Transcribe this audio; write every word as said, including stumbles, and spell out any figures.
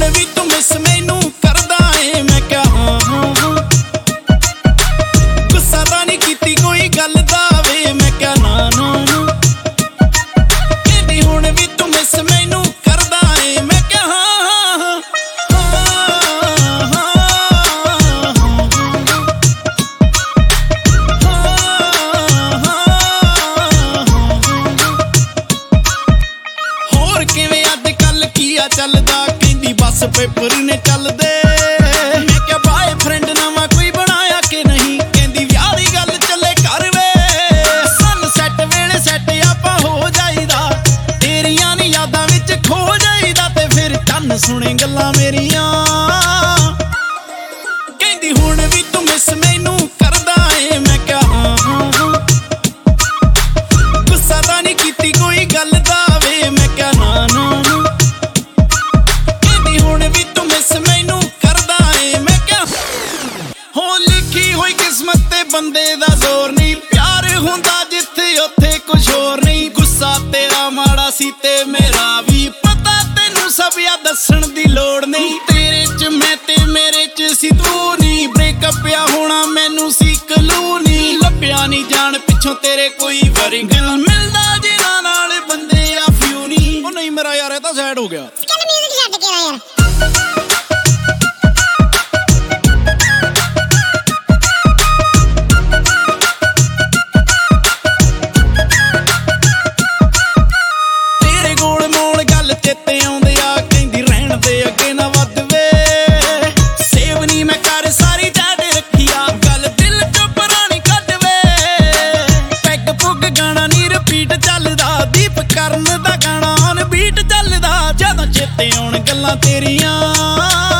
ਵੀ ਤੂੰ ਮਿਸ ਮੈਨੂੰ ਕਰਦਾ ਏ। ਮੈਂ ਕਿਹਾ ਹਾਂ ਹਾਂ ਹਾਂ, ਗੁੱਸਾ ਤਾਂ ਨਹੀਂ ਕੀਤੀ ਕੋਈ ਗੱਲ ਦਾ ਵੇ। ਮੈਂ ਕਿਹਾ ਨਾ ਨਾ ਨਾ, ਕਹਿੰਦੀ ਹੁਣ ਵੀ ਤੂੰ ਮਿਸ ਮੈਨੂੰ ਕਰਦਾ ਏ। ਮੈਂ ਕਿਹਾ ਹਾਂ ਹਾਂ ਚੱਲਦਾ, ਕਹਿੰਦੀ ਬਸ ਪੇਪਰ ਨੇ ਚੱਲਦੇ। ਮੈਂ ਕਿਹਾ ਬਾਏ ਫਰੈਂਡ ਨਵਾਂ ਕੋਈ ਬਣਾਇਆ ਕਿ ਨਹੀਂ, ਕਹਿੰਦੀ ਵਿਆਹ ਦੀ ਗੱਲ ਚੱਲੇ ਕਰ ਵੇ। ਸਨ ਸੈੱਟ ਵੇਲੇ ਸੈੱਟ ਆਪਾਂ ਹੋ ਜਾਈਦਾ, ਤੇਰੀਆਂ ਨੀ ਯਾਦਾਂ ਵਿੱਚ ਖੋ ਜਾਈਦਾ। ਤੇ ਫਿਰ ਕੰਨ ਸੁਣੇ ਗੱਲਾਂ ਮੇਰੀਆਂ, ਕਹਿੰਦੀ ਹੁਣ ਵੀ ਤੂੰ ਮਿਸ ਮੈਨੂੰ ਕਰਦਾ ਏ। ਮੈਂ ਕਿਹਾ ਹਾਂ ਹਾਂ ਹਾਂ, ਗੁੱਸਾ ਤਾਂ ਨਹੀਂ ਕੀਤੀ ਕੋਈ ਗੱਲ ਦਾ ਵੇ। ਮੈਂ ਕਿਹਾ ਨਾ ਨਾ ਨਾ, ਕਿਸਮਤ ਤੇ ਬੰਦੇ ਦਾ ਜ਼ੋਰ ਨਹੀਂ, ਪਿਆਰ ਹੁੰਦਾ ਜਿੱਥੇ ਉੱਥੇ ਕੁਛ ਹੋਰ ਨਹੀਂ। ਗੁੱਸਾ ਤੇਰਾ ਮਾੜਾ ਸੀ ਤੇ ਮੇਰਾ ਵੀ ਪਤਾ, ਤੈਨੂੰ ਸਭ ਆ ਦੱਸਣ ਦੀ ਲੋੜ ਨਹੀਂ। ਤੇਰੇ ਚ ਮੈਂ ਤੇ ਮੇਰੇ ਚ ਸੀ ਤੂੰ ਨੀ, ਬ੍ਰੇਕਅਪ ਆ ਹੋਣਾ ਮੈਨੂੰ ਸੀ ਕਲੂ ਨੀ। ਲੱਭਿਆ ਨੀ ਜਾਣ ਪਿੱਛੋਂ ਤੇਰੇ ਕੋਈ ਵਰਿੰਗਲ, ਮਿਲਦਾ ਜਿਨ੍ਹਾਂ ਨਾਲ ਬੰਦੇ ਆ ਫਿਊ ਨੀ। ਉਹ ਨਹੀਂ ਮੇਰਾ ਯਾਰ ਇਹ ਤਾਂ ਸੈਡ ਹੋ ਗਿਆ। ਚੇਤੇ ਆਉਂਦੇ ਆ, ਕਹਿੰਦੀ ਰਹਿਣ ਦੇ ਅੱਗੇ ਨਾ ਵੱਧ ਵੇ। ਸੇਵ ਨੀ ਮੈਂ ਕਰ ਸਾਰੀ ਡਾਟ ਰੱਖੀ ਆ, ਗੱਲ ਦਿਲ ਚੋਂ ਪੁਰਾਣੀ ਕੱਢ ਵੇ। ਪੈਗ ਪੁੱਗ ਗਾਣਾ ਨੀ ਰਿਪੀਟ ਚੱਲਦਾ, ਦੀਪ ਕਰਨ ਦਾ ਗਾਣਾ ਔਨ ਬੀਟ ਚੱਲਦਾ। ਜਦੋਂ ਚੇਤੇ ਆਉਣ ਗੱਲਾਂ ਤੇਰੀਆਂ